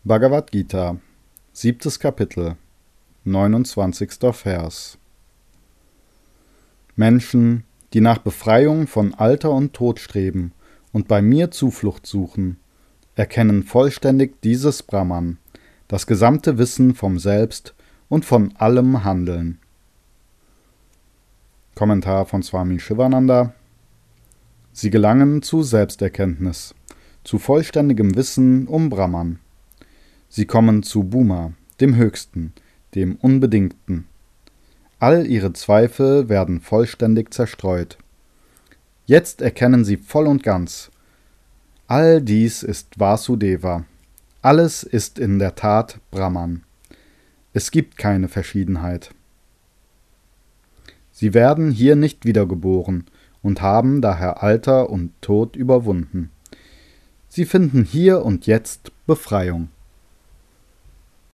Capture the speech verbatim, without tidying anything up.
Bhagavad Gita, siebtes Kapitel, neunundzwanzigster Vers. Menschen, die nach Befreiung von Alter und Tod streben und bei mir Zuflucht suchen, erkennen vollständig dieses Brahman, das gesamte Wissen vom Selbst und von allem Handeln. Kommentar von Swami Shivananda. Sie gelangen zu Selbsterkenntnis, zu vollständigem Wissen um Brahman. Sie kommen zu Bhuma, dem Höchsten, dem Unbedingten. All ihre Zweifel werden vollständig zerstreut. Jetzt erkennen sie voll und ganz: All dies ist Vasudeva. Alles ist in der Tat Brahman. Es gibt keine Verschiedenheit. Sie werden hier nicht wiedergeboren und haben daher Alter und Tod überwunden. Sie finden hier und jetzt Befreiung.